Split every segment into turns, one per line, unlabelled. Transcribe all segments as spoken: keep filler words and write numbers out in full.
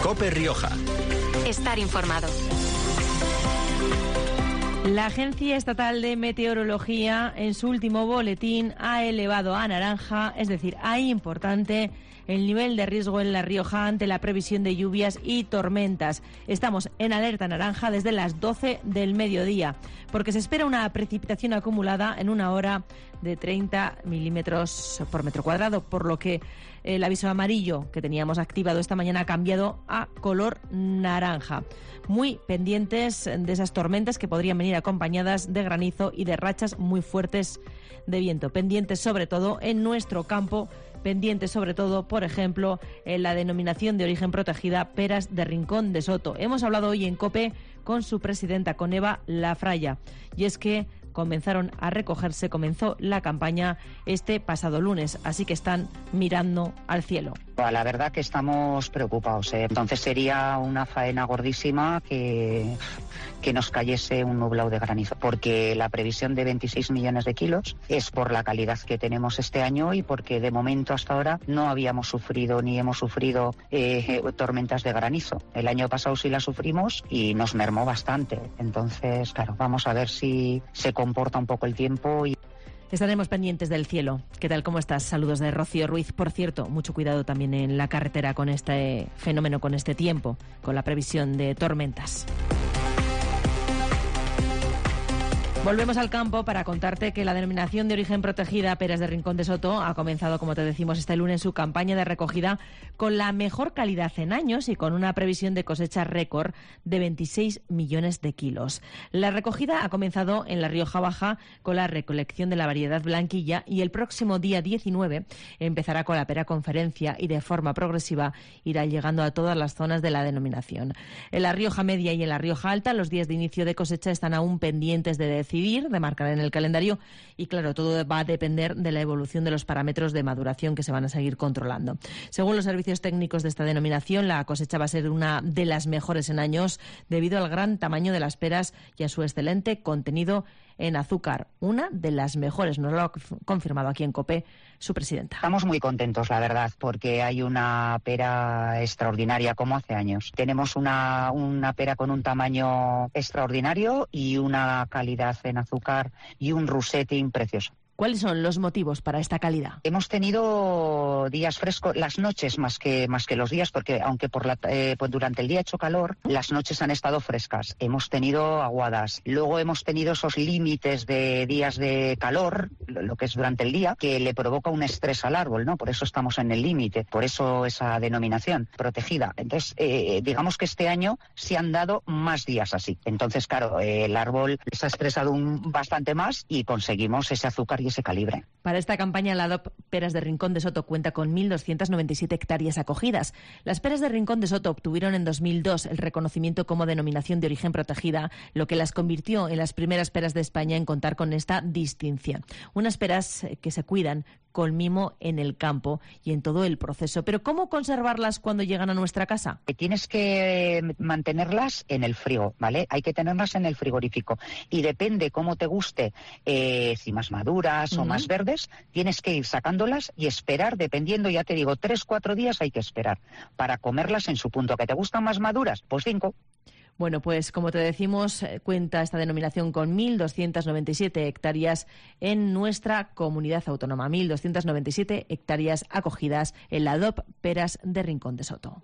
COPE Rioja.
Estar informado.
La Agencia Estatal de Meteorología en su último boletín ha elevado a naranja, es decir, a importante, el nivel de riesgo en La Rioja ante la previsión de lluvias y tormentas. Estamos en alerta naranja desde las doce del mediodía, porque se espera una precipitación acumulada en una hora de treinta milímetros por metro cuadrado, por lo que el aviso amarillo que teníamos activado esta mañana ha cambiado a color naranja. Muy pendientes de esas tormentas que podrían venir acompañadas de granizo y de rachas muy fuertes de viento. Pendientes sobre todo en nuestro campo, pendientes sobre todo, por ejemplo, en la denominación de origen protegida Peras de Rincón de Soto. Hemos hablado hoy en COPE con su presidenta, con Eva Lafraya, y es que comenzaron a recogerse, comenzó la campaña este pasado lunes, así que están mirando al cielo.
La verdad que estamos preocupados, ¿eh? Entonces sería una faena gordísima que, que nos cayese un nublado de granizo, porque la previsión de veintiséis millones de kilos es por la calidad que tenemos este año y porque de momento hasta ahora no habíamos sufrido ni hemos sufrido eh, tormentas de granizo. El año pasado sí las sufrimos y nos mermó bastante. Entonces, claro, vamos a ver si se comporta un poco el tiempo y
estaremos pendientes del cielo. ¿Qué tal? ¿Cómo estás? Saludos de Rocío Ruiz. Por cierto, mucho cuidado también en la carretera con este fenómeno, con este tiempo, con la previsión de tormentas. Volvemos al campo para contarte que la denominación de origen protegida Peras de Rincón de Soto ha comenzado, como te decimos, este lunes su campaña de recogida con la mejor calidad en años y con una previsión de cosecha récord de veintiséis millones de kilos. La recogida ha comenzado en La Rioja Baja con la recolección de la variedad blanquilla y el próximo día diecinueve empezará con la pera conferencia y de forma progresiva irá llegando a todas las zonas de la denominación. En La Rioja Media y en La Rioja Alta los días de inicio de cosecha están aún pendientes de decidir, de marcar en el calendario y claro, todo va a depender de la evolución de los parámetros de maduración que se van a seguir controlando. Según los servicios técnicos de esta denominación, la cosecha va a ser una de las mejores en años debido al gran tamaño de las peras y a su excelente contenido en azúcar, una de las mejores, nos lo ha confirmado aquí en COPE su presidenta.
Estamos muy contentos, la verdad, porque hay una pera extraordinaria como hace años. Tenemos una, una pera con un tamaño extraordinario y una calidad en azúcar y un rusetting precioso.
¿Cuáles son los motivos para esta calidad?
Hemos tenido días frescos, las noches más que más que los días, porque aunque por la, eh, pues durante el día ha hecho calor, las noches han estado frescas. Hemos tenido aguadas. Luego hemos tenido esos límites de días de calor, lo que es durante el día, que le provoca un estrés al árbol, ¿no? Por eso estamos en el límite, por eso esa denominación protegida. Entonces, eh, digamos que este año se han dado más días así. Entonces, claro, eh, el árbol se ha estresado un, bastante más y conseguimos ese azúcar y ese calibre.
Para esta campaña, la D O P Peras de Rincón de Soto cuenta con mil doscientas noventa y siete hectáreas acogidas. Las peras de Rincón de Soto obtuvieron en dos mil dos el reconocimiento como denominación de origen protegida, lo que las convirtió en las primeras peras de España en contar con esta distinción. Unas peras que se cuidan con mimo en el campo y en todo el proceso. Pero ¿cómo conservarlas cuando llegan a nuestra casa?
Tienes que mantenerlas en el frigo, ¿vale? Hay que tenerlas en el frigorífico. Y depende cómo te guste, eh, si más maduras uh-huh. o más verdes, tienes que ir sacándolas y esperar, dependiendo, ya te digo, tres, cuatro días hay que esperar para comerlas en su punto. ¿Que te gustan más maduras? Pues cinco.
Bueno, pues como te decimos, cuenta esta denominación con mil doscientas noventa y siete hectáreas en nuestra comunidad autónoma, mil doscientas noventa y siete hectáreas acogidas en la D O P Peras de Rincón de Soto.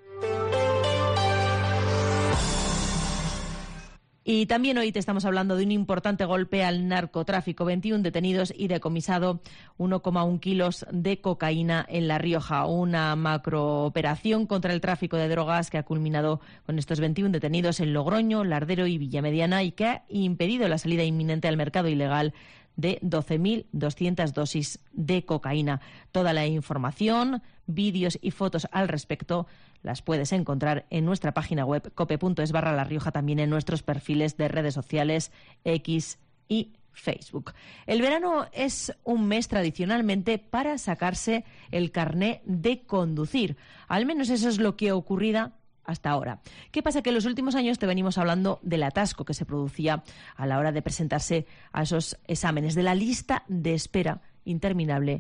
Y también hoy te estamos hablando de un importante golpe al narcotráfico. veintiún detenidos y decomisado uno coma uno kilos de cocaína en La Rioja. Una macrooperación contra el tráfico de drogas que ha culminado con estos veintiún detenidos en Logroño, Lardero y Villamediana y que ha impedido la salida inminente al mercado ilegal de doce mil doscientas dosis de cocaína. Toda la información, vídeos y fotos al respecto las puedes encontrar en nuestra página web cope.es barra La Rioja, también en nuestros perfiles de redes sociales X y Facebook. El verano es un mes tradicionalmente para sacarse el carné de conducir. Al menos eso es lo que ha ocurrido hasta ahora. ¿Qué pasa? Que en los últimos años te venimos hablando del atasco que se producía a la hora de presentarse a esos exámenes, de la lista de espera interminable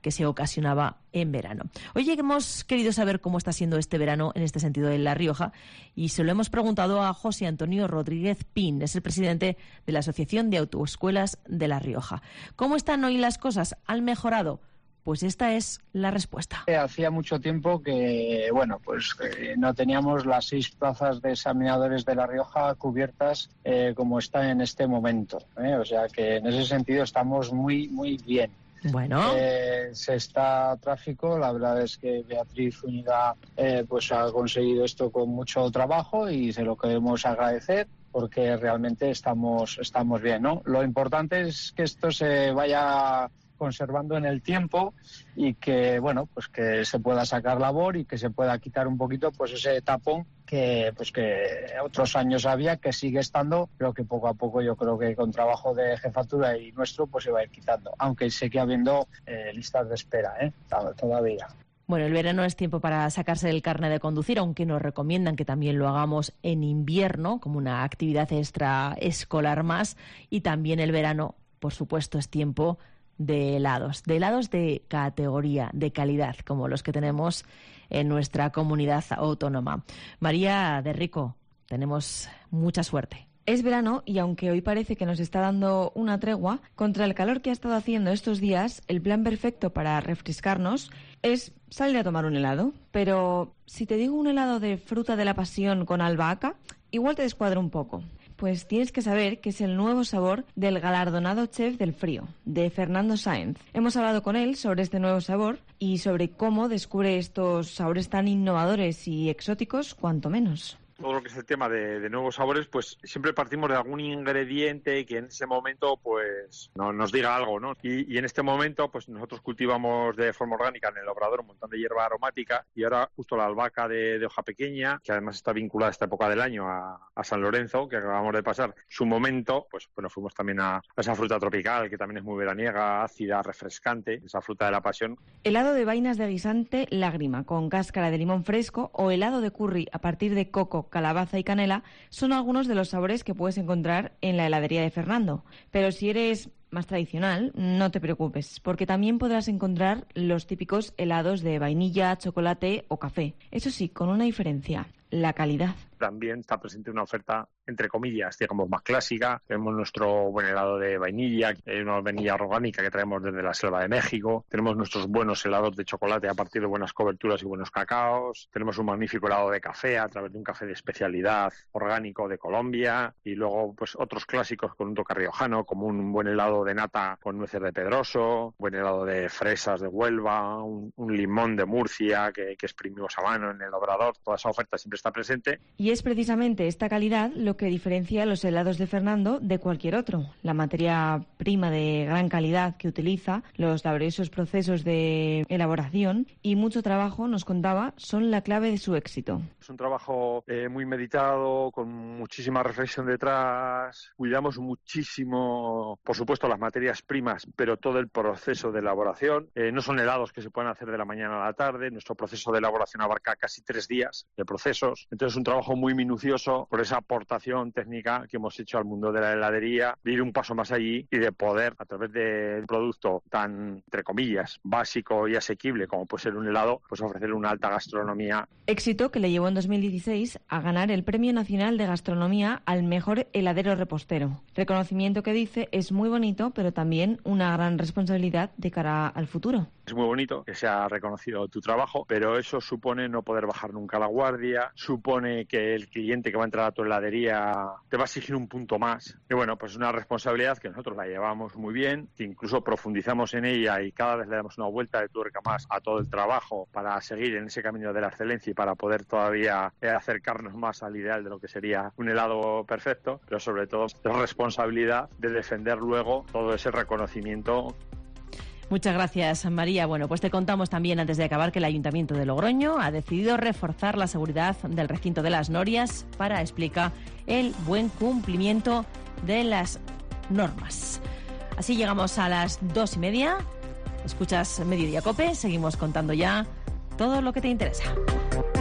que se ocasionaba en verano. Oye, hemos querido saber cómo está siendo este verano en este sentido en La Rioja y se lo hemos preguntado a José Antonio Rodríguez Pin, es el presidente de la Asociación de Autoescuelas de La Rioja. ¿Cómo están hoy las cosas? ¿Han mejorado? Pues esta es la respuesta.
Hacía mucho tiempo que, bueno, pues eh, no teníamos las seis plazas de examinadores de La Rioja cubiertas eh, como está en este momento. ¿eh? O sea que en ese sentido estamos muy, muy bien.
Bueno.
Eh, se está tráfico, la verdad es que Beatriz Unida eh, pues ha conseguido esto con mucho trabajo y se lo queremos agradecer porque realmente estamos, estamos bien, ¿no? Lo importante es que esto se vaya conservando en el tiempo y que bueno pues que se pueda sacar labor y que se pueda quitar un poquito pues ese tapón que pues que otros años había, que sigue estando, pero que poco a poco yo creo que con trabajo de jefatura y nuestro pues se va a ir quitando, aunque sigue habiendo eh, listas de espera eh, todavía.
Bueno, el verano es tiempo para sacarse el carnet de conducir, aunque nos recomiendan que también lo hagamos en invierno como una actividad extraescolar más, y también el verano, por supuesto, es tiempo de helados, de helados de categoría, de calidad, como los que tenemos en nuestra comunidad autónoma. María de Rico, tenemos mucha suerte.
Es verano y aunque hoy parece que nos está dando una tregua, contra el calor que ha estado haciendo estos días, el plan perfecto para refrescarnos es salir a tomar un helado. Pero si te digo un helado de fruta de la pasión con albahaca, igual te descuadra un poco. Pues tienes que saber que es el nuevo sabor del galardonado chef del frío, de Fernando Sáenz. Hemos hablado con él sobre este nuevo sabor y sobre cómo descubre estos sabores tan innovadores y exóticos, cuanto menos.
Todo lo que es el tema de, de nuevos sabores, pues siempre partimos de algún ingrediente que en ese momento pues no, nos diga algo, ¿no? Y, y en este momento pues nosotros cultivamos de forma orgánica en el obrador un montón de hierba aromática y ahora justo la albahaca de, de hoja pequeña, que además está vinculada a esta época del año a, a San Lorenzo, que acabamos de pasar su momento, pues bueno, fuimos también a, a esa fruta tropical que también es muy veraniega, ácida, refrescante, esa fruta de la pasión.
Helado de vainas de guisante lágrima con cáscara de limón fresco o helado de curry a partir de coco, calabaza y canela son algunos de los sabores que puedes encontrar en la heladería de Fernando. Pero si eres más tradicional, no te preocupes, porque también podrás encontrar los típicos helados de vainilla, chocolate o café. Eso sí, con una diferencia: la calidad.
También está presente una oferta, entre comillas, digamos, más clásica. Tenemos nuestro buen helado de vainilla, una vainilla orgánica que traemos desde la selva de México. Tenemos nuestros buenos helados de chocolate a partir de buenas coberturas y buenos cacaos. Tenemos un magnífico helado de café a través de un café de especialidad orgánico de Colombia. Y luego, pues, otros clásicos con un toque riojano, como un buen helado de nata con nueces de Pedroso, un buen helado de fresas de Huelva, un, un limón de Murcia que, que exprimimos a mano en el obrador. Toda esa oferta siempre está presente.
Y es precisamente esta calidad lo que diferencia a los helados de Fernando de cualquier otro. La materia prima de gran calidad que utiliza, los laboriosos procesos de elaboración y mucho trabajo, nos contaba, son la clave de su éxito.
Es un trabajo eh, muy meditado, con muchísima reflexión detrás. Cuidamos muchísimo, por supuesto, las materias primas, pero todo el proceso de elaboración. Eh, no son helados que se pueden hacer de la mañana a la tarde. Nuestro proceso de elaboración abarca casi tres días de procesos. Entonces es un trabajo muy minucioso por esa aportación técnica que hemos hecho al mundo de la heladería, de ir un paso más allí y de poder, a través del producto tan, entre comillas, básico y asequible como puede ser un helado, pues ofrecer una alta gastronomía.
Éxito que le llevó en dos mil dieciséis a ganar el Premio Nacional de Gastronomía al mejor heladero repostero. Reconocimiento que dice es muy bonito, pero también una gran responsabilidad de cara al futuro.
Es muy bonito que se ha reconocido tu trabajo, pero eso supone no poder bajar nunca la guardia, supone que el cliente que va a entrar a tu heladería te va a exigir un punto más. Y bueno, pues es una responsabilidad que nosotros la llevamos muy bien, que incluso profundizamos en ella y cada vez le damos una vuelta de tuerca más a todo el trabajo para seguir en ese camino de la excelencia y para poder todavía acercarnos más al ideal de lo que sería un helado perfecto, pero sobre todo la responsabilidad de defender luego todo ese reconocimiento.
Muchas gracias, María. Bueno, pues te contamos también, antes de acabar, que el Ayuntamiento de Logroño ha decidido reforzar la seguridad del recinto de las Norias para, explica, el buen cumplimiento de las normas. Así llegamos a las dos y media. Escuchas Mediodía Cope. Seguimos contando ya todo lo que te interesa.